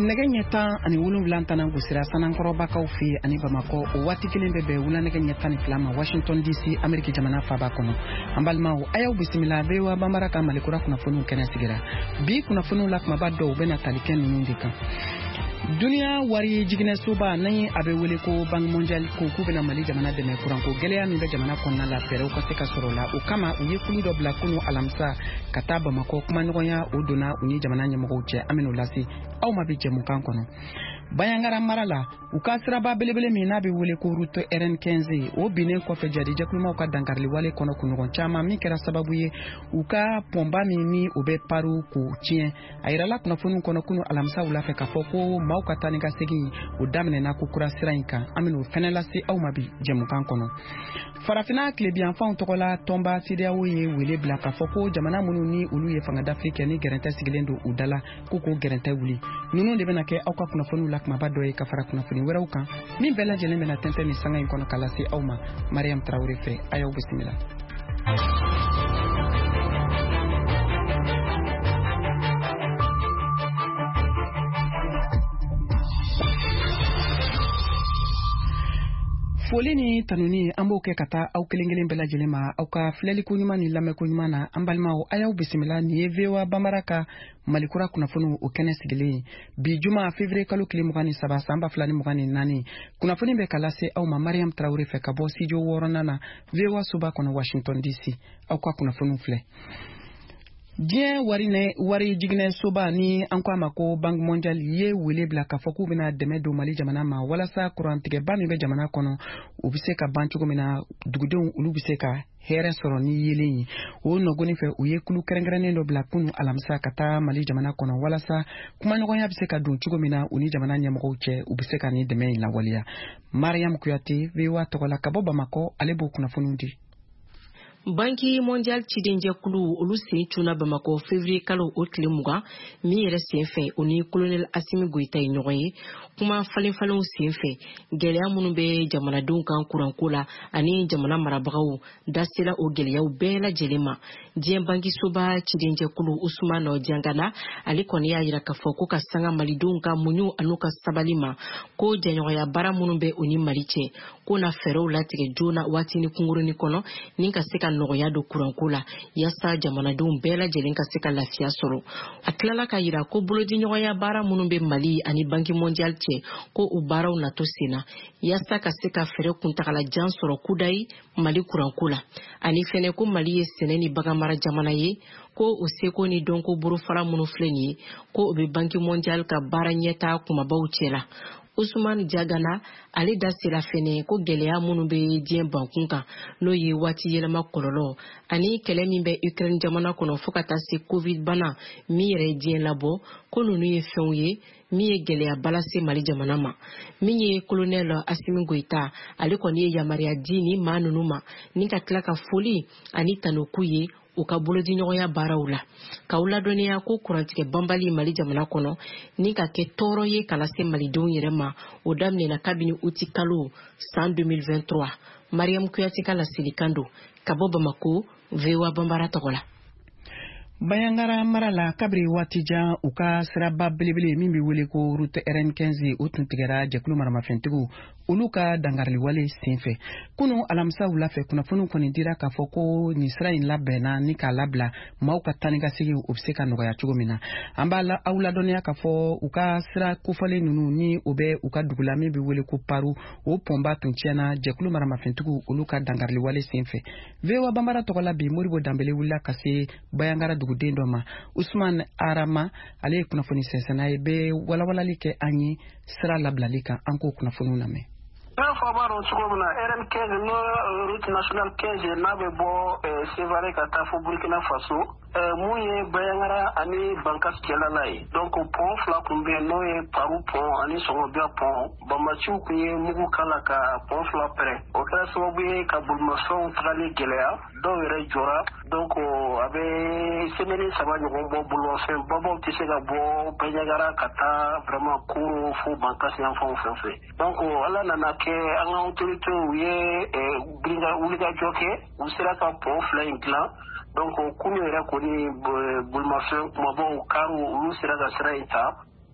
nɛgɛ ɲɛ 10 ani 7 tana gosira sanankɔrɔbakaw fɛ ani Bamakɔ o waati kelen bɛ bɛn wula nɛgɛ ɲɛ 12 ma Washington DC Ameriki jamana faaba kɔnɔ. An balimaw a y'aw bisimila VOA Bambara ka Malikura kunnafoniw kɛnɛ sigira. Bi kunnafoniw la kumaba dɔw bɛna tali kɛ ninnu de kan. Duniya wari jiginɛsoba n'an a bɛ wele ko Banque mondiale ko k'u bɛna Mali jamana dɛmɛ kuranko gɛlɛya min bɛ jamana kɔnɔna la fɛɛrɛw ka se ka sɔrɔ la o kama u ye kulu dɔ bila kunu alamisa ka taa Bamakɔ kumaɲɔgɔnya o donna u ni jamana ɲɛmɔgɔw cɛ an bɛn'o lase aw ma bi jɛmukan kɔnɔ. Bayangara mara la u ka siraba belebele min n'a bɛ wele ko route RN15 o binnen kɔfɛ jadijɛkulumaw ka dankarili wale kɔnɔ kunɲɔgɔn caman min kɛra sababu ye u ka pɔnba min ni o bɛ paru k'o tiɲɛ a yirala kunnafoniw kɔnɔ kunu alamisa wula fɛ k'a fɔ ko maaw ka taa ni ka segin o daminɛna ko kura sira in kan an bɛn'o fɛnɛ lase aw ma bi jɛmukan kɔnɔ. Farafina tilebiyanfanw tɔgɔ la tɔnba CEDEAO ye wele bila k'a fɔ ko jamana minnu ni olu ye fangadafi kɛ ni gɛrɛntɛ sigilen don u dala ko k'o gɛrɛntɛ wuli ninnu de bɛna kɛ aw ka kunnafoniw la kumaba dɔ ye ka fara kunnafoni wɛrɛw kan min bɛɛ lajɛlen bɛna tɛntɛn ni sanga in kɔnɔ ka lase aw ma Mariam Traoré fɛ a y'aw bisimila. Foli ni tanuni an b'o kɛ ka taa aw kelen-kelen bɛɛ lajɛlen ma aw ka filɛliko ɲuman ni lamɛnko ɲuman na an balimaw a y'aw bisimila ni ye VOA Bambara ka Malikura kunnafoniw o kɛnɛ sigilen bi juma février kalo tile 23 san 2024 kunnafoni bɛ ka lase aw ma Mariam Traoré fɛ ka bɔ studio 6 na VOA Soba kɔnɔ Washington DC aw ka kunnafoniw filɛ. Diɲɛ wari jiginɛsoba ni an ko a ma ko Banque mondiale ye wele bila k'a fɔ k'u bɛna dɛmɛ don Mali jamana ma walasa kurantigɛba min bɛ jamana kɔnɔ u bɛ se ka ban cogo min na dugudenw olu bɛ se ka hɛrɛ sɔrɔ ni yelen ye o nɔgɔni fɛ u ye kulu kɛrɛnkɛrɛnnen dɔ bila kunu alamisa ka taa Mali jamana kɔnɔ walasa kumaɲɔgɔnya bɛ se ka don cogo min na u ni jamana ɲɛmɔgɔw cɛ u bɛ se ka ni dɛmɛ in lawaleya. Mariam Kuyate VOA tɔgɔ la ka bɔ Bamakɔ ale b'o kunnafoniw di. Banque mondiale cidenjɛkulu olu sen cunna Bamakɔ février kalo o tile 20 min yɛrɛ senfɛ o ni colonel Assimi Goïta ye ɲɔgɔn ye kuma falenfalenw senfɛ gɛlɛya minnu bɛ jamanadenw kan kuranko la ani jamana marabagaw dasela o gɛlɛyaw bɛɛ lajɛlen ma. Diɲɛ bankisoba cidenjɛkulu Ousmane Diangana ale kɔni y'a yira k'a fɔ ko ka sanga malidenw ka muɲu an'u ka sabali ma ko jɛɲɔgɔnya baara minnu bɛ o ni Mali cɛ ko na fɛɛrɛw latigɛ joona waati ni kungurunin kɔnɔ ni ka se ka nɔgɔya do kuranko la yasa jamanadenw bɛɛ lajɛlen ka se ka lafiya sɔrɔ. A tilala ka yira ko bolodi ɲɔgɔnya baara minnu bɛ Mali ani Banque mondiale cɛ ko u baaraw nato senna yasa ka se ka fɛɛrɛ kuntagala jan sɔrɔ kudayi Mali kuranko la ani fɛnɛ ko Mali ye sɛnɛ ni baganmara jamana ye ko o seko ni dɔnko borofara minnu filɛ nin ye ko o bɛ Banque mondiale ka baara ɲɛtaa kumabaw cɛ la. Ousmane Diangana ale da sera fɛnɛ ko gɛlɛya minnu bɛ diɲɛ bankun kan n'o ye waati yɛlɛma kɔlɔlɔ ani kɛlɛ min bɛ Ukraine jamana kɔnɔ fo ka taa se Covid bana min yɛrɛ ye diɲɛ labɔ ko ninnu ye fɛnw ye min ye gɛlɛya balase Mali jamana ma. Min ye colonel Assimi Goïta ale kɔni ye yamaruya di ni maa ninnu ma ni ka tila ka foli ani tanoku ye u ka bolodi ɲɔgɔnya baaraw la k'aw ladɔnniya ko kurantigɛ banbali Mali jamana kɔnɔ ni ka kɛ tɔɔrɔ ye ka lase malidenw yɛrɛ ma o daminɛna kabini uti kalo san 2023. Mariam Kuyate ka lasilikan don ka bɔ Bamako VOA Bambara tɔgɔ la. Bayangara mara la kabiri waati jan u ka siraba belebele min bɛ wele ko route RN15 o tun tigɛra jɛkulu maramafɛntigiw olu ka dangarili wale senfɛ kunu alamisa wula fɛ kunnafoniw kɔni dira k'a fɔ ko nin sira in labɛnna ni k'a labila maaw ka taa ni ka segin o bɛ se ka nɔgɔya cogo min na an b'a aw ladɔnniya k'a fɔ u ka sira kofɔlen ninnu ni o bɛ u ka dugu la min bɛ wele ko paru o pɔnba tun tiɲɛna jɛkulu maramafɛntigiw olu ka dangarili wale senfɛ VOA Bambara tɔgɔ la bi Moribo Danbele wulila ka se Bayangara duguden dɔ ma Ousmane Arama ale ye kunnafoni sɛnsɛnna ye bɛ walawalali kɛ an ye sira labilali kan an k'o kunnafoniw lamɛn. N'a fɔ b'a dɔn cogo min na RN15 n'o route nationale 15 n'a bɛ bɔ Sévaré ka taa fo Burkina Faso mun ye Bayangara ani Bankas cɛlala ye donc pont fila kun bɛ yen n'o ye Paru pont ani Sɔngɔbia pont Bamaciw kun ye mugu kala ka pont fila pɛrɛn o kɛra sababu ye ka bolimafɛnw tagali gɛlɛya dɔw yɛrɛ jɔra donc a bɛ semaine 3 ɲɔgɔn bɔ bolimafɛn babaw tɛ se ka bɔ Bayangara ka taa vraiment Koro fo Bankas yan fanw fɛn fɛ donc ala nana kɛ an ka autorité u ye wulikajɔ kɛ u sera ka pont fila in dilan donc kunu yɛrɛ kɔni bolimafɛn kumabaw karu olu sera ka sira in ta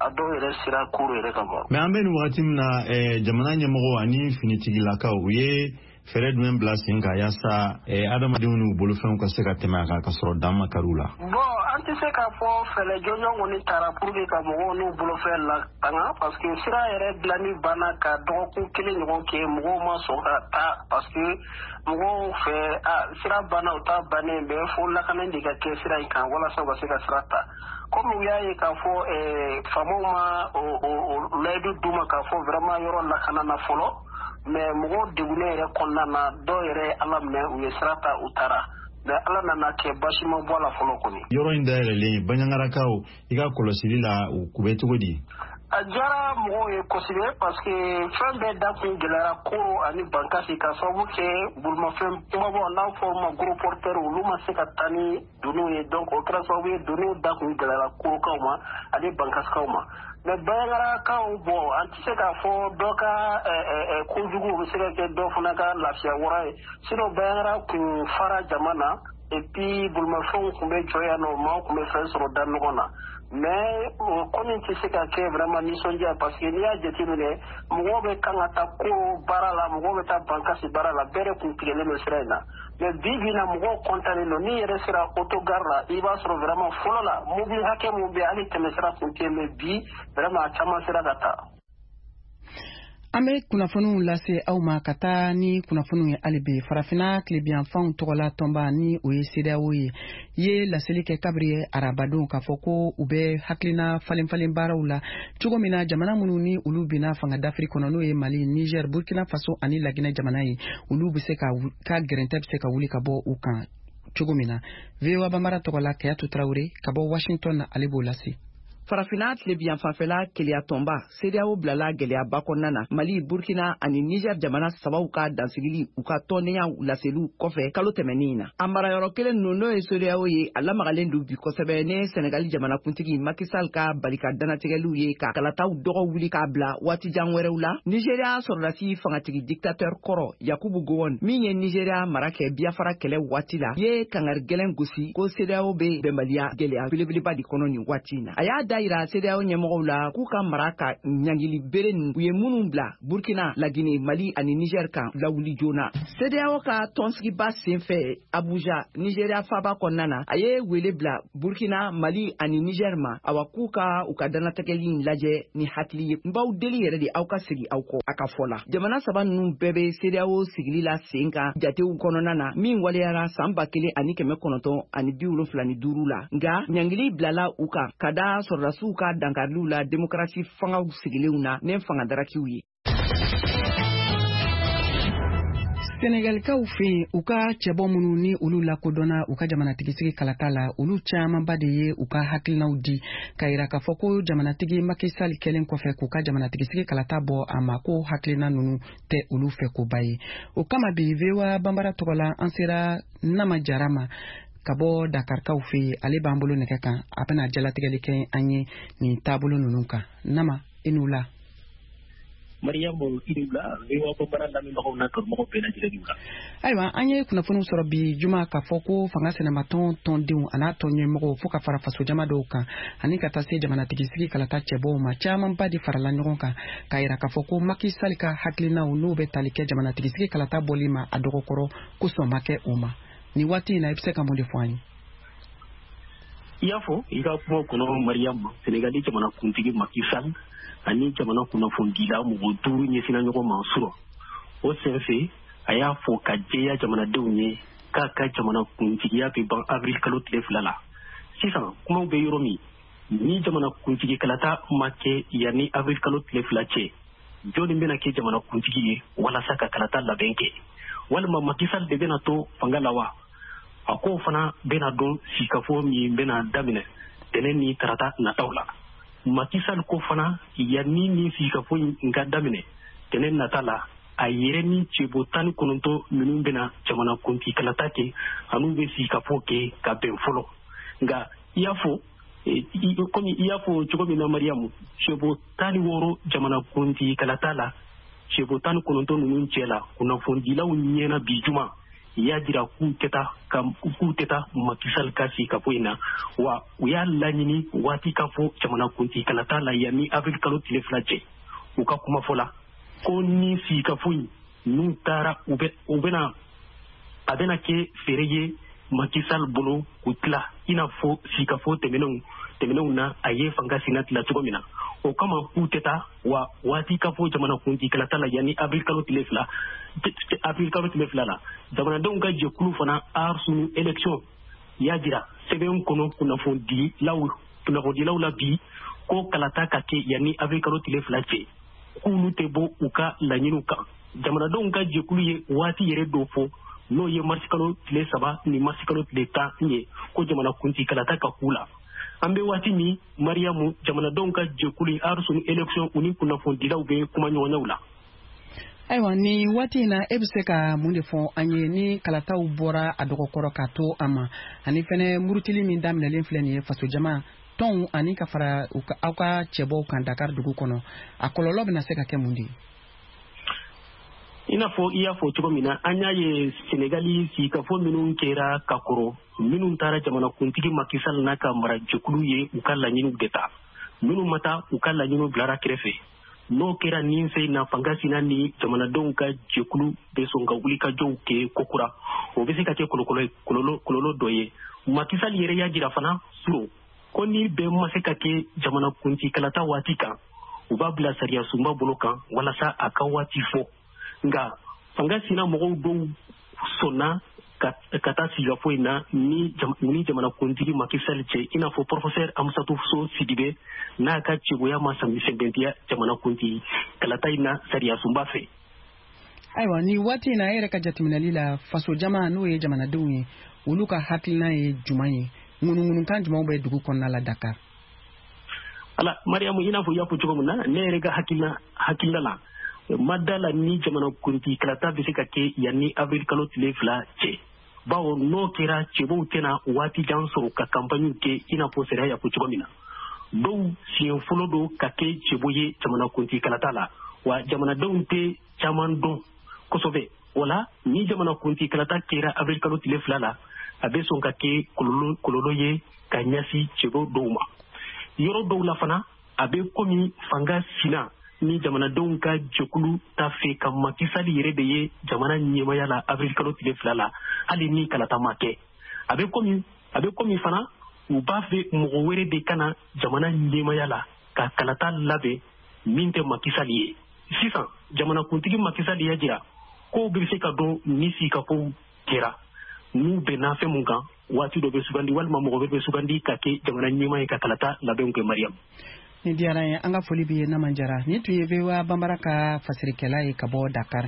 a dɔw yɛrɛ sera kuru yɛrɛ ka bɔ. Mais an bɛ nin wagati min na jamana ɲɛmɔgɔ ani finitigilakaw u ye fɛɛrɛ jumɛn bila sen kan yaasa adamadenw n'u bolofɛnw ka se ka tɛmɛ a kan ka sɔrɔ dan ma kari u la. Bon an tɛ se k'a fɔ fɛɛrɛ jɔnjɔn kɔni taara pour que ka mɔgɔw n'u bolofɛn latanga parce que sira yɛrɛ dilanni banna ka dɔgɔkun kelen ɲɔgɔn kɛ mɔgɔw ma sɔn ka taa parce que mɔgɔw fɛ sira banna u ta bannen bɛ fo lakana de ka kɛ sira in kan walasa u ka se ka sira ta. Comme u y'a ye k'a fɔ faamaw ma layidu d'u ma k'a fɔ vraiment yɔrɔ lakana na fɔlɔ mais mɔgɔw degunnen yɛrɛ kɔnɔna na dɔw yɛrɛ ala minɛ u ye sira ta u taara mais ala nana kɛ basi ma bɔ a la fɔlɔ kɔni. Yɔrɔ in dayɛlɛlen baɲangarakaw i ka kɔlɔsili la u bɛ cogo di? A diyara mɔgɔw ye kosɛbɛ parce que fɛn bɛɛ da kun gɛlɛyara koro ani bankasi ka sababu kɛ bolimafɛn kumabɔ n'a fɔ ma gros porteur olu ma se ka taa ni doniw ye donc o kɛra sababu ye doniw da kun gɛlɛyara korokaw ma ani bankasikaw ma. Mais bayangarakaw bon an tɛ se k'a fɔ dɔ ka kojugu bɛ se ka kɛ dɔ fana ka lafiya wara ye sinon bayangara kun fara jama na et puis bolimafɛnw kun bɛ jɔ yan nɔ maaw kun bɛ fɛn sɔrɔ da ɲɔgɔn na mais komi tɛ se ka kɛ vraiment nisɔndiya parce que n'i y'a jateminɛ mɔgɔw bɛ kan ka taa ko baara la mɔgɔw bɛ taa bankasi baara la bɛɛ de kun tigɛlen don sira in na mais bi bi na mɔgɔw kɔntannen don n'i yɛrɛ sera autogare la i b'a sɔrɔ vraiment fɔlɔ la mobili hakɛ mun bɛ hali tɛmɛsira kun tɛ mais bi vraiment a caman sera ka taa. An bɛ kunnafoniw lase aw ma ka taa ni kunnafoniw ye hali bi farafina tilebiyanfanw tɔgɔla tɔnba ni o ye CEDEAO ye ye laseli kɛ kabiri arabadenw k'a fɔ ko u bɛ hakilina falen baaraw la cogo min na jamana minnu ni olu bina fanga d'Afrique kɔnɔ n'o ye Mali, Niger, Burkina Faso ani Laginɛ jamana ye olu bɛ se ka gɛrɛntɛ bɛ se ka wuli ka bɔ u kan cogo min na VOA Bambara tɔgɔla Kayatu Traoré ka bɔ Washington na ale b'o lase. Farafina tilebiyan fanfɛla keleya tɔnba CEDEAO bilala gɛlɛyaba kɔnɔna na Mali, Burkina ani Niger jamana sabaw ka dansigili u ka tɔndenya laseliw kɔfɛ kalo tɛmɛnin na. A marayɔrɔ kelen ninnu n'o ye CEDEAO ye a lamagalen don bi kosɛbɛ ne Senegal jamana kuntigi Macky Sall ka barika danatigɛliw ye ka kalataw dɔgɔ wuli k'a bila waati jan wɛrɛw la. Nigeria sɔrɔdasi fangatigi dictateur kɔrɔ Yakubu Gowon min ye Nigeria mara kɛ Biafra kɛlɛ waati la ye kangari gɛlɛn gosi ko CEDEAO bɛ bɛnbaliya gɛlɛya belebeleba di kɔnɔ nin waati in na. A y'a dayira CEDEAO ɲɛmɔgɔw la k'u ka mara ka ɲangili bere nin u ye minnu bila Burkina, Laginɛ, Mali ani Niger kan lawuli joona. CEDEAO ka tɔnsigiba senfɛ Abuja, Nigeria faaba kɔnɔna na a ye wele bila Burkina, Mali ani Niger ma awa k'u ka u ka danatɛgɛli lajɛ ni hakili ye. N b'aw deli yɛrɛ de aw ka segi aw kɔ a ka fɔ la. Jamana saba ninnu bɛɛ bɛ CEDEAO sigili la sen kan jatew kɔnɔna na min waleyara san 1975 la. Nka ɲangili bilala u kan ka da sɔrɔdasiw ka dankariw la demokrasi fangaw sigilenw na ne fanga darakiw ye. Senegalikaw fɛ u ka cɛbɔ minnu ni olu lakodɔnna u ka jamanatigitigi kalata la olu camanba de ye u ka hakilinaw di ka yira k'a fɔ ko jamanatigi Macky Sall kɛlen kɔfɛ k'u ka jamanatigitigi kalata bɔ a ma ko hakilina ninnu tɛ olu fɛ ko ba ye. O kama bi VOA Bambara tɔgɔla an sera Nama Jara ma ka bɔ Dakarkaw fɛ ale b'an bolo nɛgɛ kan a bɛna jalatigɛli kɛ an ye nin taabolo ninnu kan. Nama i n'u la. Mariamu Kidula VOA Bambara lamɛnbagaw n'a kanubagaw bɛɛ lajɛlen la. Ayiwa an ye kunnafoniw sɔrɔ bi juma k'a fɔ ko fanga sɛnɛmatɔn tɔndenw a n'a tɔn ɲɛmɔgɔw fo ka fara faso jama dɔw kan ani ka taa se jamanatigitigi kalata cɛbɔw ma camanba de farala ɲɔgɔn kan k'a yira k'a fɔ ko Macky Sall ka hakilinaw n'o bɛ tali kɛ jamanatigitigi kalata bɔli ma a dɔgɔkɔrɔ ko sɔn ma kɛ o ma. Ni waati in na i bɛ se ka mun de fɔ an ye? I y'a fɔ i ka kuma kɔnɔ Mariamu Senegali jamana kuntigi Macky Sall ani jamana kunnafonidila mɔgɔ 5 ɲɛsina ɲɔgɔn ma sɔrɔ o senfɛ a y'a fɔ ka jɛya jamanadenw ye k'a ka jamana kuntigiya bɛ ban avril kalo tile 2 la. Sisan kumaw bɛ yɔrɔ min ni jamana kuntigi kalata ma kɛ yanni avril kalo tile 2 cɛ jɔnni bɛna kɛ jamana kuntigi ye walasa ka kalata labɛn kɛ walima Macky Sall de bɛna to fanga la wa? A ko fana bɛna dɔn sikafo min bɛna daminɛ tɛnɛn ni tarata nataw la. Macky Sall ko fana yanni ni sikafo in ka daminɛ tɛnɛn nata la a yɛrɛ ni cɛbo 19 minnu bɛna jamana kuntigi kalata kɛ anu bɛ sikafo kɛ ka bɛn fɔlɔ. Nka i y'a fɔ komi i y'a fɔ cogo min na Mariamu cɛbo 16 jamana kuntigi kalata la cɛbo 19 ninnu cɛ la kunnafonidilaw ɲɛna bi juma ya jira k'u teta makisal ka si ka fo ina wa u y'a laɲini waati ka fo jamana kunti kana taa la yanni avril kalo tile 2 cɛ u ka kuma fɔ la ko ni si ka fo n'u taara a bɛna kɛ feere ye makisal bolo k'u tila i n'a fɔ si ka fo tɛmɛnenw na a ye fanga sina tila cogo min na o kama k'u tɛ taa wa waati ka fo jamana kunti kana taa la yanni avril kalo tile 2 la jamanadenw ka jɛkulu fana arsunu élection y'a jira sɛbɛn kɔnɔ kunnafonidilaw la bi ko kalata ka kɛ yanni avril kalo tile 2 cɛ k'olu tɛ bɔ u ka laɲiniw kan jamanadenw ka jɛkulu ye waati yɛrɛ dɔ fɔ n'o ye marisi kalo tile 3 ni marisi kalo tile 10 ye ko jamana kunti kalata ka k'u la an bɛ waati min mariyamu jamanadenw ka jɛkulu arsunu élection u ni kunnafonidilaw bɛ kuma ɲɔgɔnyaw la. Ayiwa ni waati in na e bɛ se ka mun de fɔ an ye ni kalataw bɔra a dɔgɔkɔrɔ ka to a ma ani fɛnɛ murutili min daminɛlen filɛ nin ye faso jama tɔnw ani ka fara aw ka cɛbɔw kan Dakar dugu kɔnɔ a kɔlɔlɔ bɛna se ka kɛ mun de ye? I n'a fɔ i y'a fɔ cogo min na an y'a ye Senegali sigikafɔ minnu kɛra ka kɔrɔ minnu taara jamanakuntigi Macky Sall n'a ka mara jɛkulu ye u ka laɲiniw de ta minnu ma taa u ka laɲiniw bilara kɛrɛfɛ n'o kɛra nin fɛ na fanga sina ni jamanadenw ka jɛkulu bɛ sɔn ka wuli ka jɔw kɛ kokura o bɛ se ka kɛ kɔlɔlɔ dɔ ye Macky Sall yɛrɛ y'a jira fana suro ko ni bɛɛ ma se ka kɛ jamanakunti kalata waati kan u b'a bila sariya sunba bolo kan walasa a ka waati fɔ nka fanga sina mɔgɔw dɔw sɔnna ka taa sigikafɔ in na ni jamanakuntigi Macky Sall cɛ i n'a fɔ professeur Amsatou Sow Sidibé n'a ka cɛgoya ma sɛbɛntiya jamanakunti kalata in na sariya sunba fɛ. Ayiwa ni waati in na e yɛrɛ ka jateminɛli la faso jama n'o ye jamanadenw ye olu ka hakilina ye jumɛn ye ŋunuŋunukan jumɛnw bɛ dugu kɔnɔna la Dakar? Ala Mariamu i n'a fɔ i y'a fɔ cogo min na ne yɛrɛ ka hakilina la ma da la ni jamanakunti kalata bɛ se ka kɛ yanni avril kalo tile 2 cɛ bawo n'o kɛra cɛbɔw tɛna waati jan sɔrɔ ka kampaɲiw kɛ i n'a fɔ sariya y'a fɔ cogo min na dɔw siɲɛ fɔlɔ don ka kɛ cɛbɔ ye jamanakunti kalata la wa jamanadenw tɛ caman dɔn kosɛbɛ o la ni jamanakunti kalata kɛra avril kalo tile 2 la a bɛ sɔn ka kɛ kɔlɔlɔ ye ka ɲɛsin cɛbɔ dɔw ma yɔrɔ dɔw la fana a bɛ komi fanga sina ni jamanadenw ka jɛkulu ta fɛ ka Macky Sall yɛrɛ de ye jamana ɲɛmaya la avril kalo tile 2 la hali ni kalata ma kɛ a bɛ komi fana u b'a fɛ mɔgɔ wɛrɛ de kana jamana ɲɛmaya la ka kalata labɛn min tɛ Macky Sall ye sisan jamanakuntigi Macky Sall y'a jira ko bɛ se ka dɔn ni sigikafɔw kɛra n'u bɛnna fɛn mun kan waati dɔ bɛ sugandi walima mɔgɔ wɛrɛ bɛ sugandi ka kɛ jamana ɲɛma ye ka kalata labɛnw kɛ Mariam. Ni diyara ye an ka foli b'i ye Naman Jara ni tun ye VOA Bambara ka fasirikɛla ye ka bɔ Dakar.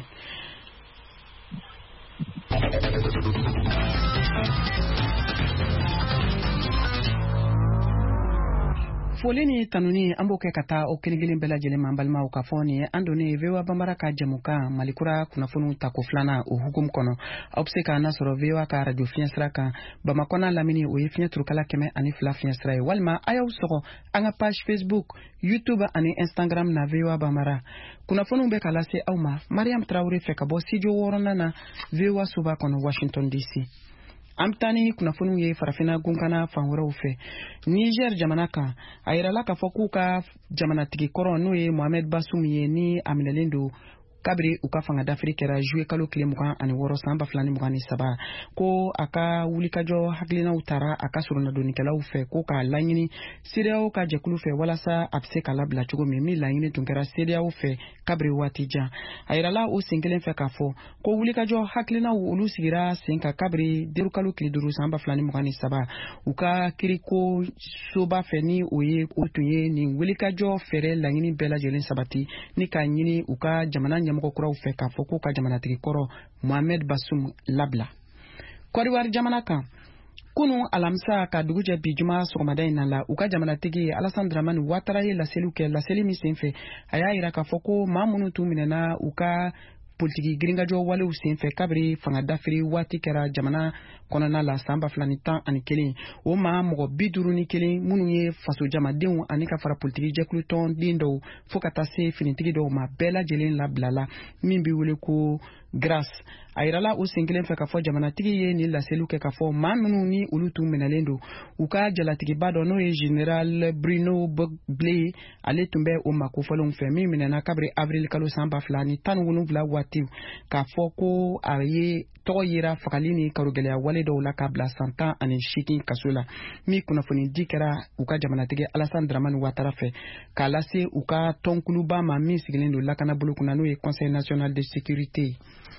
Foli ni tanuni an b'o kɛ ka taa o kelen-kelen bɛɛ lajɛlen ma balimaw ka fɔ nin ye an donnen VOA Bambara ka jɛmukan Malikura kunnafoniw ta ko filanan o hukumu kɔnɔ aw bɛ se k'an lasɔrɔ VOA ka radio fiɲɛsira kan Bamakɔ n'a lamini o ye fiɲɛ turukala 102 fiɲɛsira ye walima a y'aw sɔgɔ an ka page Facebook YouTube ani Instagram na VOA Bambara kunnafoniw bɛ ka lase aw ma Mariam Traoré fɛ ka bɔ studio 6nan na VOA Suba kɔnɔ Washington DC. An bɛ taa ni kunnafoniw ye farafinna gunkana fan wɛrɛw fɛ Niger jamana kan a yirala k'a fɔ k'u ka jamanatigi kɔrɔ n'o ye Mohamed Bazoum ye ni a minɛlen don kabiri u ka fanga dafiri kɛra juillet kalo tile 26 san 2023 ko a ka wulikajɔ hakilinaw taara a ka surunnadonikɛlaw fɛ ko k'a laɲini CEDEAO ka jɛkulu fɛ walasa a bɛ se ka labila cogo min laɲini tun kɛra CEDEAO fɛ kabiri waati jan a yirala o sen kelen fɛ k'a fɔ ko wulikajɔ hakilinaw olu sigira sen ka kabiri kalo tile 5 san 2023 u ka kiriko soba fɛ ni o tun ye nin wulikajɔ fɛrɛ laɲini bɛɛ lajɛlen sabati ni ka ɲini u ka jamana ɲɛmɔgɔ kuraw fɛ k'a fɔ k'u ka jamanatigi kɔrɔ Mohamed Bazoum labila. Côte d'Ivoire jamana kan kunu alamisa ka dugu jɛ bi juma sɔgɔmada in na la u ka jamanatigi Alassane Dramane Ouattara ye laseliw kɛ laseli min senfɛ a y'a yira k'a fɔ ko maa minnu tun minɛna u ka politiki girinkajɔ walew senfɛ kabiri fanga dafiri waati kɛra jamana kɔnɔna la san 2011 o maa mɔgɔ 51 minnu ye faso jamadenw ani ka fara politiki jɛkulu tɔn den dɔw fo ka taa se finitigi dɔw ma bɛɛ lajɛlen labilala min bɛ wele ko grâce a yirala o sen kelen fɛ k'a fɔ jamanatigi ye ni laseliw kɛ k'a fɔ maa minnu ni olu tun minɛlen don u ka jalatigiba dɔ n'o ye général Bruno Blé ale tun bɛ o makofɔlenw fɛ min minɛna kabiri avril kalo san 2017 waati k'a fɔ ko a ye tɔgɔ yera fagali ni karogɛlɛya wale dɔw la k'a bila san 18 kaso la min kunnafoni di kɛra u ka jamanatigi Alassane Dramane Ouattara fɛ k'a lase u ka tɔnkuluba ma min sigilen don lakana bolo kunna n'o ye Conseil national de sécurité.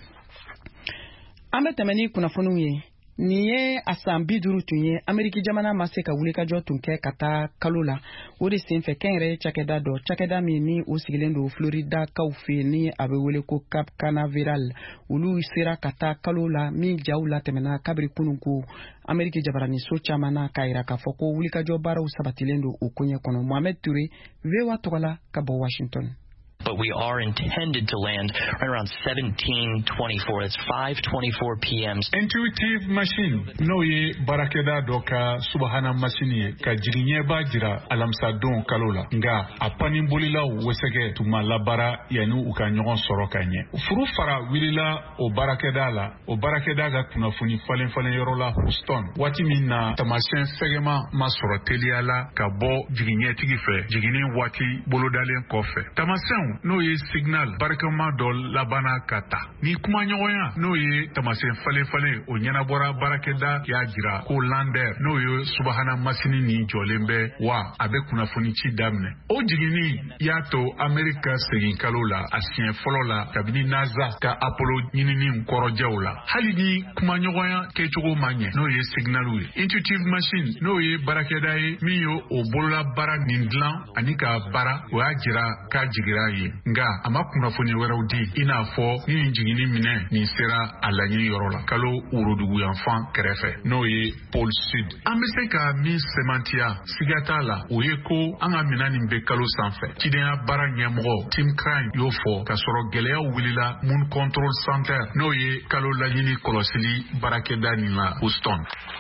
An bɛ tɛmɛ ni kunnafoniw ye. Nin ye a san 50 tun ye Ameriki jamana ma se ka wulikajɔ tun kɛ ka taa kalo la o de senfɛ kɛnyɛrɛye cakɛda dɔ cakɛda min ni o sigilen don Florida kaw fɛ ni a bɛ wele ko Cap Canaveral olu sera ka taa kalo la min jaw la tɛmɛna kabiri kunun ko Ameriki jabarani so caman na k'a yira k'a fɔ ko wulikajɔ baaraw sabatilen don o koɲɛ kɔnɔ. Mohamed Touré VOA tɔgɔla ka bɔ Washington. But we are intended to land right around 17:24. It's 5:24 p.m. Intuitive machine no ye barakeda doka subhana machine ka jiginye ba jira alamsa don kalola nga apani bolila wesege tuma labara yanu uka ɲɔgɔn sɔrɔ ka ɲɛ furu fara wilila o barakeda ga kunnafoni falen yɔrɔ la Houston waati min na tamasɛn fɛgɛma ma sɔrɔ teliya la ka bɔ jigiɲɛtigi fɛ jigini waati bolodalen kɔfɛ tamasɛn n'o ye signal barikama dɔ labana ka ta ni kuma ɲɔgɔnya n'o ye tamasɛn falen o ɲɛnabɔra barakɛda y'a jira ko lander n'o ye subahana masini ni jɔlen bɛ wa a bɛ kunnafoni ci daminɛ o jigini y'a to Amerika segin kalo la a siɲɛ fɔlɔ la kabini NASA ka Apollo ɲinini kɔrɔjɛw la hali ni kuma ɲɔgɔnya kɛcogo ma ɲɛ n'o ye signalu ye Intuitive machine n'o ye barakɛda ye min ye o bolola baara nin dilan ani ka baara o y'a jira k'a jigira ye nga a ma kunnafoni wɛrɛw di i n'a fɔ ni jigini minɛ nin sera a laɲini yɔrɔ la kalo worodugu yanfan kɛrɛfɛ n'o ye Pôle Sud an bɛ se ka min sɛmantiya siga t'a la o ye ko an ka mina nin bɛ kalo sanfɛ cidenya baara ɲɛmɔgɔ Tim Crime y'o fɔ ka sɔrɔ gɛlɛyaw wulila Moon Control Center n'o ye kalo laɲini kɔlɔsili baarakɛda nin la Houston.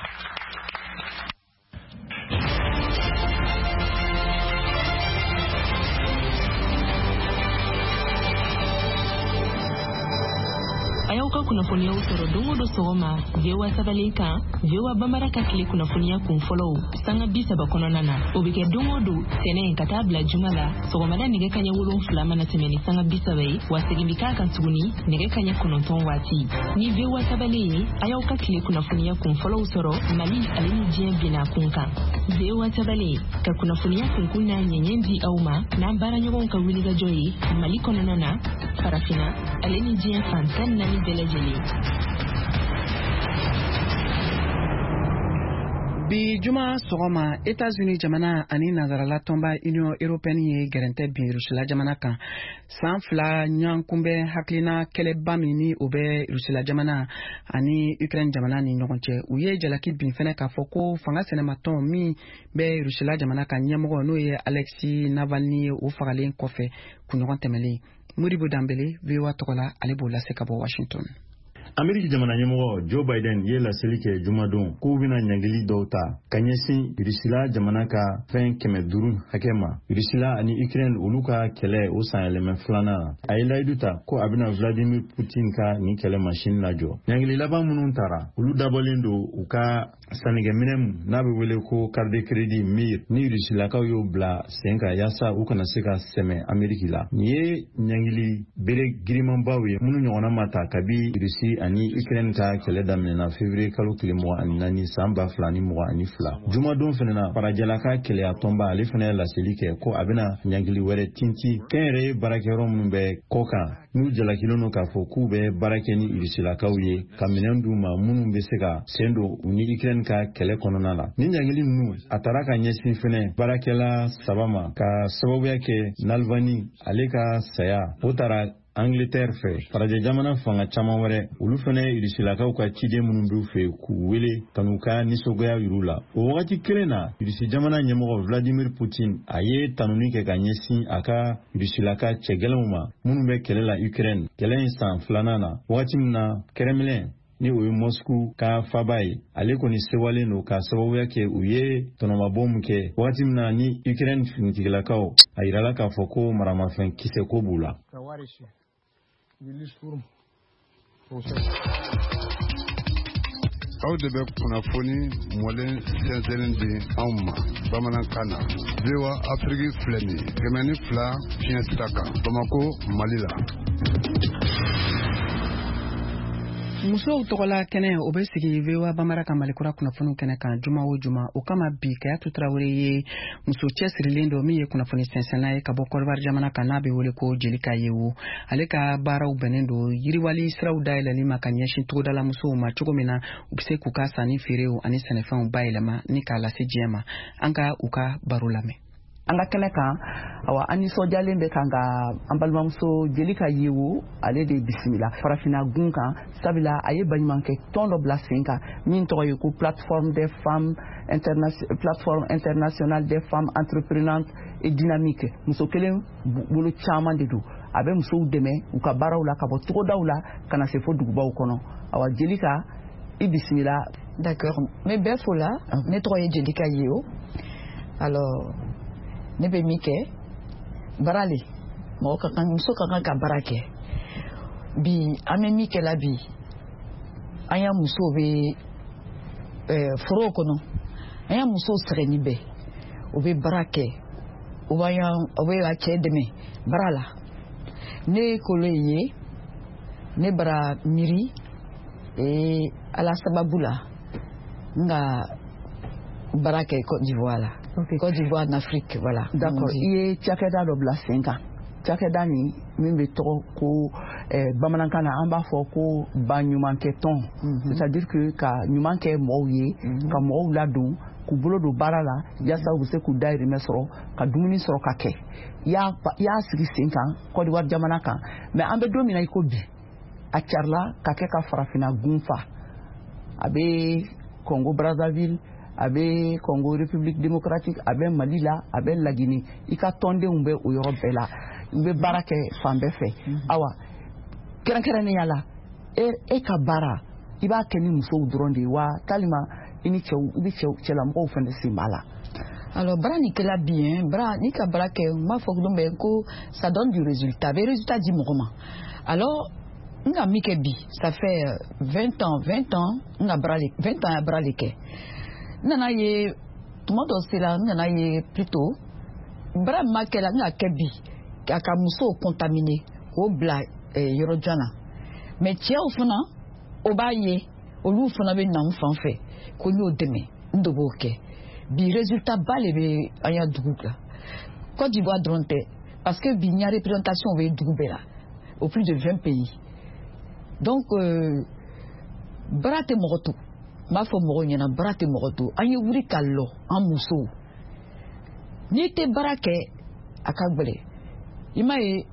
Kunnafoniya sɔrɔ don o don sɔgɔma VOA sabali kan VOA Bambara ka tile kunnafoniya kun fɔlɔw sanga 30 kɔnɔna na o bɛ kɛ don o don tɛnɛ ka taa bila juma la sɔgɔmada nɛgɛ kaɲɛ 7 mana tɛmɛ ni sanga 30 ye wa segin bɛ k'a kan tuguni nɛgɛ kaɲɛ 9 waati ni VOA sabali ye a y'aw ka tile kunnafoniya kun fɔlɔw sɔrɔ Mali ale ni diɲɛ bina kun kan VOA sabali ka kunnafoniya kunkun n'a ɲɛɲɛ di aw ma n'an baara ɲɔgɔnw ka wulikajɔ ye Mali kɔnɔna na farafina ale ni diɲɛ fan 14 bɛɛ lajɛlen. Bi juma sɔgɔma États-Unis jamana ani nazarala tɔnba Union Européenne ye gɛrɛntɛ bin Rusila jamana kan san 2 ɲankunbɛ hakilina kɛlɛba min ni o bɛ Rusila jamana ani Ukraine jamana ni ɲɔgɔn cɛ u ye jalaki bin fɛnɛ k'a fɔ ko fanga sɛnɛmatɔn min bɛ Rusila jamana kan ɲɛmɔgɔ n'o ye Alexei Navalny ye o fagalen kɔfɛ kunɲɔgɔn tɛmɛlen. Modibo Dambele VOA tɔgɔla ale b'o lase ka bɔ Washington. Ameriki jamana ɲɛmɔgɔ Joe Biden ye laseli kɛ jumadon k'u bɛna ɲangili dɔw ta ka ɲɛsin Rusila jamana ka fɛn 500 hakɛ ma. Rusila ani Ukraine olu ka kɛlɛ o san yɛlɛmɛ filanan a ye layidu ta ko a bɛna Vladimir Putin ka nin kɛlɛ machine lajɔ. Ɲangili laban minnu tara olu dabɔlen don u ka sanigɛminɛ n'a bɛ wele ko carte de crédit MIR ni Rusilakaw y'o bila sen kan yaasa u kana se ka sɛmɛ Ameriki la. Nin ye ɲangili bere girimanbaw ye minnu ɲɔgɔnna ma ta kabi Rusi ani Ukraine ka kɛlɛ daminɛna février kalo tile 24 san 2022. Jumadon fɛnɛ na farajɛla ka kɛlɛya tɔnba ale fɛnɛ laseli kɛ ko a bɛna ɲangili wɛrɛ tinti kɛnyɛrɛye baarakɛyɔrɔ minnu bɛ kɔ kan n'u jalakilen don k'a fɔ k'u bɛ baara kɛ ni Rusilakaw ye ka minɛn d'u ma minnu bɛ se ka sen don u ni Ukraine ka kɛlɛ kɔnɔna la. Ni ɲangili ninnu a taara ka ɲɛsin fɛnɛ baarakɛla 3 ma ka sababuya kɛ Navalny ale ka saya o taara Angleterre fɛ farajɛ jamana fanga caman wɛrɛ olu fɛnɛ Rusilakaw ka ciden minnu b'u fɛ k'u wele ka n'u ka nisɔngoya yir'u la. O wagati kelen na Rusi jamana ɲɛmɔgɔ Vladimir Putin a ye tanuni kɛ ka ɲɛsin a ka Rusilaka cɛgɛlɛnw ma minnu bɛ kɛlɛ la Ukraine kɛlɛ in san 2nan na wagati min na Kremlin ni o ye Moscou ka faba ye ale kɔni sewalen don ka sababuya kɛ u ye tɔnɔmabɔ min kɛ wagati min na ni Ukraine finitigilakaw a yirala k'a fɔ ko maramafɛn kisɛ ko b'u la. aw de bɛ kunnafoni mɔlen sɛnsɛnnen di anw ma bamanankan na VOA Afrique filɛ nin ye 102 fiɲɛ sira kan Bamako Mali la. musow tɔgɔla kɛnɛ o bɛ sigi VOA Bambara ka Malikura kunnafoni kɛnɛ kan juma o juma o kama bi Kayatu Tarawele ye muso cɛsirilen dɔ min ye kunnafoni sɛnsɛnna ye ka bɔ Kɔdiwari jamana kan n'a bɛ wele ko Jelika Yewu ale ka baaraw bɛnnen don yiriwali siraw dayɛlɛli ma ka ɲɛsin togodala musow ma cogo min na u bɛ se k'u ka sanni feerew ani sɛnɛfɛnw bayɛlɛma ni k'a lase diɲɛ ma an ka u ka baro lamɛn. An ka kɛnɛ kan an nisɔndiyalen bɛ kan ka an balimamuso Jelika Yewu ale de bisimila farafina gun kan sabula a ye baɲumankɛ tɔn dɔ bila sen kan min tɔgɔ ye ko plateforme internationale des femmes entreprenantes et dynamiques muso kelen bolo caman de don a bɛ musow dɛmɛ u ka baaraw la ka bɔ togodaw la ka na se fo dugubaw kɔnɔ Jelika i bisimila. D'accord, mais bɛɛ fo la ne tɔgɔ ye Jelika Yewu alors ne bɛ min kɛ baara le muso ka kan ka baara kɛ bi an bɛ min kɛ la bi an y'a musow bɛ forow kɔnɔ an y'a musow sɛgɛnni bɛɛ u bɛ baara kɛ u bɛ a cɛ dɛmɛ baara la ne kolo ye ne bara miiri ala sababu la n ka baara kɛ Côte d'Ivoire la. Côte d'Ivoire en Afrique, voilà. D'accord. I ye cakɛda dɔ bila sen kan. Cakɛda nin min bɛ tɔgɔ ko bamanankan na an b'a fɔ ko baɲumankɛ tɔn. C'est-à-dire que ka ɲuman kɛ mɔgɔw ye ka mɔgɔw ladon k'u bolo don baara la yaasa u bɛ se k'u dahirimɛ sɔrɔ ka dumuni sɔrɔ ka kɛ. I y'a sigi sen kan Côte d'Ivoire jamana kan mais an bɛ don min na i ko bi a carila ka kɛ ka farafina gun fa a bɛ Congo Brazzaville a bɛ Congo République démocratique a bɛ Mali la a bɛ Lagini i ka tɔndenw bɛ o yɔrɔ bɛɛ la u bɛ baara kɛ fan bɛɛ fɛ awa kɛrɛnkɛrɛnnenya la e ka baara i b'a kɛ ni musow dɔrɔn de ye wa talima i ni cɛw i bɛ cɛlamɔgɔw fana sen b'a la. Alors baara nin kɛla bien n'i ka baara kɛ n b'a fɔ don bɛ ko ça donne du résultat a bɛ résultat di mɔgɔ ma alors n ka min kɛ bi ça fait 20 ans n ka baara 20 ans ya baara le kɛ. Nana ye tuma dɔ sera nana ye plutôt bara ma kɛla n ka kɛ bi k'a ka musow contaminer k'o bila yɔrɔ jan na mais cɛw fana o b'a ye olu fana bɛ na n fan fɛ ko n y'o dɛmɛ n de b'o kɛ bi résultat ba le bɛ an ya dugu la Côte d'Ivoire dɔrɔn tɛ parce que bi n ya représentation bɛ dugu bɛɛ la au plus de 20 pays donc bara tɛ mɔgɔ to. N b'a fɔ mɔgɔw ɲɛna baara tɛ mɔgɔ to an ye wuli ka lɔ an musow n'i tɛ baara kɛ a ka gɛlɛn i m'a ye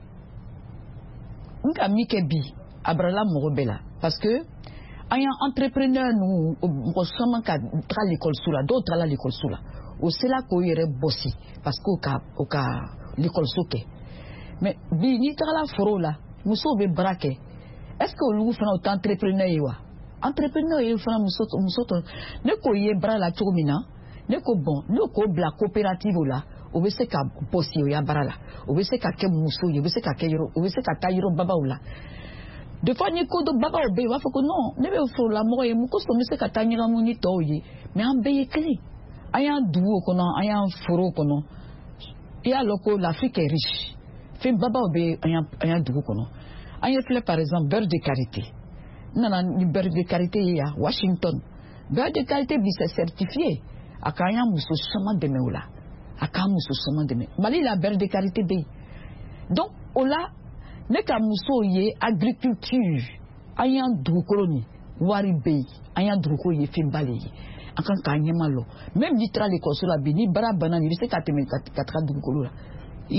n ka min kɛ bi a barala mɔgɔ bɛɛ la parce que an y'an entrepreneur ninnu mɔgɔ caman ka taga l'école la dɔw tagala l'école la o sera k'o yɛrɛ bɔsi parce que o ka l'école kɛ mais bi n'i tagala forow la musow bɛ baara kɛ est-ce que olu fana o tɛ entrepreneur ye wa. Entrepreneur ye fana muso tɔ ne k'o ye baara la cogo min na ne ko bon ne k'o bila coopérative la o bɛ se ka bɔsi o ya baara la o bɛ se ka kɛ muso ye o bɛ se ka taa yɔrɔ babaw la des fois ni ko dɔ babaw bɛ yen u b'a fɔ ko non ne bɛ forolamɔgɔ ye mun kosɔn n bɛ se ka taa ɲagamu ni tɔw ye mais an bɛɛ ye kelen an y'an duguw kɔnɔ an y'an forow kɔnɔ i y'a lɔn ko l'Afrique est riche fɛn babaw bɛ an y'an dugu kɔnɔ an ye filɛ par exemple beurre de karité. Nana ni beurre de karité ye ya Washington beurre de karité bi c'est certifié a ka an y'a muso caman dɛmɛ o la a k'an muso caman dɛmɛ Mali la beurre de karité bɛ yen donc o la ne ka musow ye agriculture an y'an dugukolo nin wari bɛ yen an y'an dugukolo ye fɛnba le ye an kan k'an ɲɛma lɔ même n'i taara l'école la bi ni baara banna nin i bɛ se ka tɛmɛ ka taga dugukolo la. I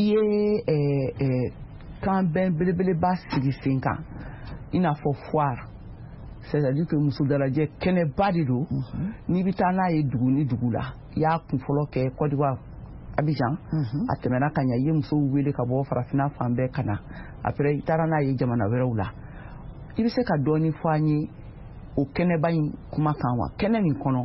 ye kanbɛn belebeleba sigi sen kan i n'a fɔ foire. C'est-à-dire que muso dalajɛ kɛnɛba de don n'i bɛ taa n'a ye dugu ni dugu la i y'a kun fɔlɔ kɛ Côte d'Ivoire Abidjan a tɛmɛna ka ɲɛ i ye musow wele ka bɔ farafina fan bɛɛ ka na après i taara n'a ye jamana wɛrɛw la i bɛ se ka dɔɔni fɔ an ye o kɛnɛba in kuma kan wa kɛnɛ nin kɔnɔ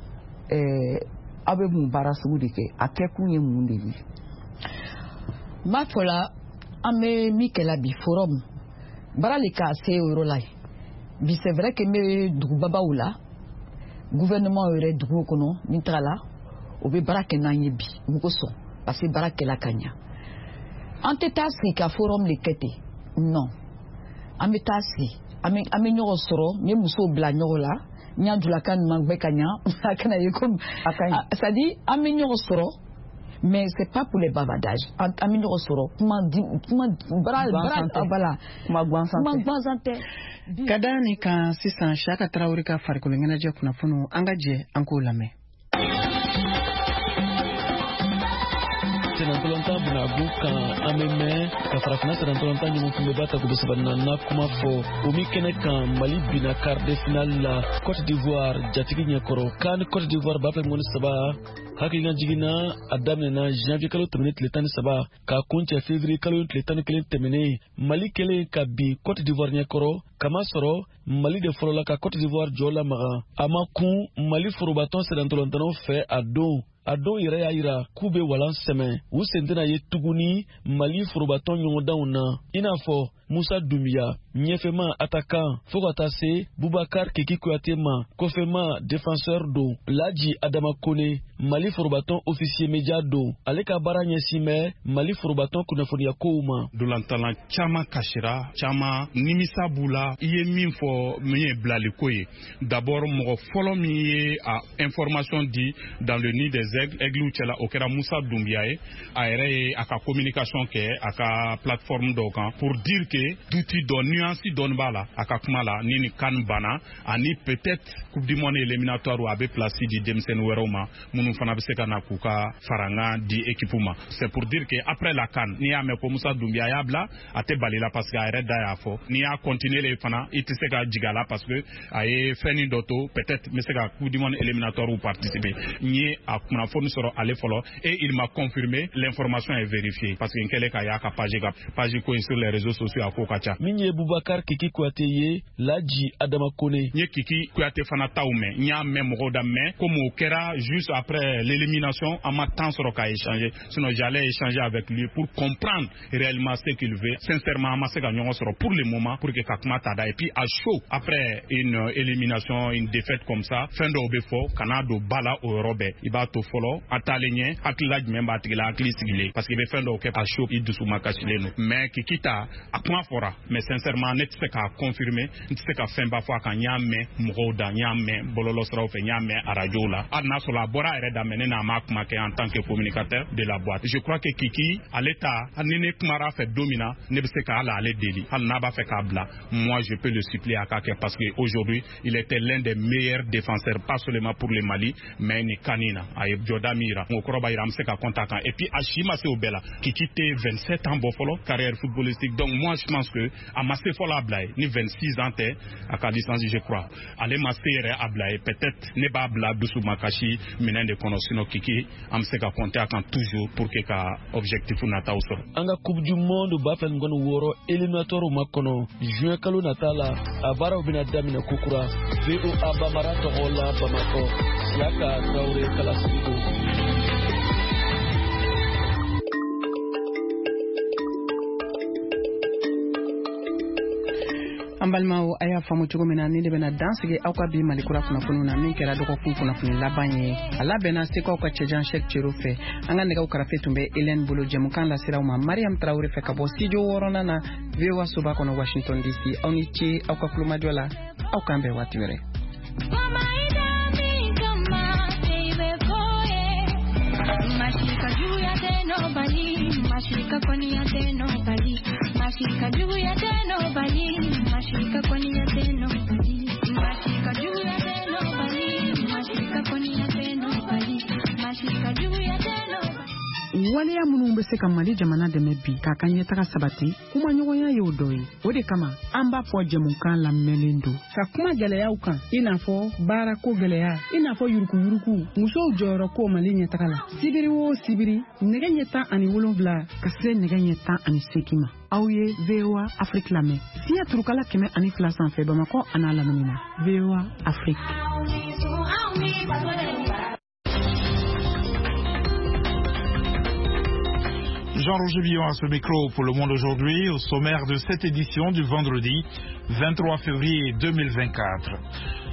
aw bɛ mun baara sugu de kɛ a kɛkun ye mun de ye. n b'a fɔ la an bɛ min kɛla bi forum baara le k'a se o yɔrɔ la ye bi c'est vrai que me dugu babaw la gouvernement yɛrɛ dugu kɔnɔ ni taga la o bɛ baara kɛ n'an ye bi u ko sɔn parce que baara kɛla ka ɲa an tɛ taa sigi ka forum le kɛ ten non an bɛ taa sigi an bɛ ɲɔgɔn sɔrɔ n ye musow bila ɲɔgɔn la n y'a dulaka ɲuman bɛɛ ka ɲa a kana ye comme c'est à dire an bɛ ɲɔgɔn sɔrɔ mais c'est pas pour les bavardages an bɛ ɲɔgɔn sɔrɔ kuma gansan tɛ. Ka da ni kan sisan Siyaka Tarawele ka farikolo ɲɛnajɛ kunnafoniw an ka jɛ an k'o lamɛn. Senatolanta bunabu kan an bɛ mɛn ka farafina senatolanta ɲɔgɔn kunbɛ ba ta kudu sabanan na kuma fɔ o min kɛnɛ kan Mali bina quart de finale la Côte d'Ivoire jatigi ɲɛkɔrɔ kan Côte d'Ivoire b'a fɛ ŋɔni saba hakilina jiginna a daminɛna janvier kalo tɛmɛnen tile 13 k'a kun cɛ février kalo tile 11 tɛmɛnen Mali kɛlen ka bin Côte d'Ivoire ɲɛkɔrɔ kama sɔrɔ Mali de fɔlɔ la ka Côte d'Ivoire jɔ lamaga a ma kun Mali forobatɔn senatolantanaw fɛ a don yɛrɛ y'a yira k'u bɛ walan sɛmɛ u sen tɛna ye tuguni Mali forobatɔn ɲɔgɔndanw na i n'a fɔ Musa Dumbuya ɲɛfɛma attaquant fo ka taa se Boubacar Keki Kouyaté ma kɔfɛma défenseur don Laji Adama Kone Mali forobatɔn officier média don ale ka baara ɲɛsin bɛ Mali forobatɔn kunnafoniya kow ma. Dolantalan caman kasira caman nimisa b'u la i ye min fɔ min ye bilaliko ye d'abord mɔgɔ fɔlɔ min ye a information di dans le nid des aigles cɛla o kɛra Musa Dumbuya ye a yɛrɛ ye a ka communication kɛ a ka plateforme dɔw kan pour dire que tuuti dɔ nuance dɔɔni b'a la a ka kuma la ni kan banna ani peut-être coupe du monde éliminatoire a bɛ place di denmisɛnnin wɛrɛw ma minnu fana bɛ se ka na k'u ka faranga di équipe ma c'est pour dire que après la CAN n'i y'a mɛn ko Musa Dumbuya y'a bila a tɛ bali la parce que a yɛrɛ da y'a fɔ n'i y'a continuer le fana i tɛ se ka jigin a la parce que a ye fɛnnin dɔ to peut-être n bɛ se ka coupe du monde éliminatoire participer n ye a kunnafoni sɔrɔ ale fɔlɔ et il m'a confirmé l'information est vérifiée parce que n kɛlen ka y'a ka page ko sur les réseaux sociaux a ko ka ca. Min ye Boubacar Keki Kouyaté ye Laji Adama Kone. N ye Keki Kouyaté fana taw mɛn n y'a mɛn mɔgɔw da mɛn comme o kɛra juste après l'élimination an ma temps sɔrɔ ka échanger sinon j'allais échanger avec lui pour comprendre réellement ce qu'il veut sincèrement an ma se ka ɲɔgɔn sɔrɔ pour le moment pour que ka kuma ta da et puis à chaud après une élimination une défaite comme ça fɛn dɔw bɛ fɔ kana don ba la o yɔrɔ bɛɛ i b'a to fɔlɔ a taalen ɲɛ hakilila jumɛn b'a tigi la hakili sigilen parce que i bɛ fɛn dɔw kɛ a chaud i dusu ma kasilen don mais Keki ta a kuma fɔra mais sincèrement ne tɛ se k'a confirmer n tɛ se ka fɛn ba fɔ a kan n y'a mɛn mɔgɔw da n y'a mɛn bɔlɔlɔ siraw fɛ n y'a mɛn arajow la hali n'a sɔrɔ a bɔra a yɛrɛ da mais ne n'a ma kuma kɛ en tant que communicateur de la boîte je crois que Keki ale ta ni ne kumara fɛ don min na ne bɛ se ka hali ale deli hali n'a b'a fɛ k'a bila moi je peux le supplier a k'a kɛ parce que aujourd'hui il était l'un des meilleurs défenseurs pas seulement pour le Mali mais ni kani na a ye jɔda min yira o kɔrɔ b'a yira an bɛ se ka compter a kan et puis a si ma se o bɛɛ la Keki tɛ 27 ans bɔ fɔlɔ carrière footballistique donc moi je pense que a ma se fɔlɔ a bila ye ni 26 ans tɛ a ka licence je crois ale ma se yɛrɛ a bila ye peut-être ne b'a bila dusu ma kasi minɛn de kɔnɔ sinon Keki an bɛ se ka compter a kan toujours pour que ka objectif nataw sɔrɔ. An ka coupe du monde b'a fɛ ŋɔni 6 éliminatoire ma kɔnɔ juin kalo nata la a baaraw bɛna daminɛ kokura VOA Bambara tɔgɔ la Bamakɔ Siyaka Tarawele Kalasiko. An balimaw a y'a faamu cogo min na ni de bɛna dansigi aw ka bi malikura kunnafoniw na min kɛra dɔgɔkun kunnafoni laban ye a labɛnna sekaw ka cɛjan Sɛk Cero fɛ an ka nɛgɛw karafe tun bɛ Hélène bolo jɛmukan lasiraw ma Mariam Tarawele fɛ ka bɔ studio 6nan na VOA soba kɔnɔ Washington DC aw ni ce aw ka kulomajɔ la aw k'an bɛn waati wɛrɛ. Mashika koni ya teno bali, mashika juu ya teno bali, mashika koni ya teno bali, mashika juu ya teno bali, mashika koni ya teno bali, mashika juu ya teno bali. Waleya minnu bɛ se ka Mali jamana dɛmɛ bi k'a ka ɲɛtaga sabati kuma ɲɔgɔnya ye o dɔ ye o de kama an b'a fɔ jɛmukan lamɛnlen don ka kuma gɛlɛyaw kan i n'a fɔ baarako gɛlɛya i n'a fɔ yuruguyurugu musow jɔyɔrɔ ko Mali ɲɛtaga la sibiri o sibiri nɛgɛ ɲɛ 17 ka se nɛgɛ ɲɛ 18 ma aw ye VOA Afrique lamɛn siya turukala 102 sanfɛ Bamakɔ a n'a lamini na VOA Afrique. Jean-Roger Billon à ce micro pour Le Monde aujourd'hui, au sommaire de cette édition du vendredi 23 février 2024.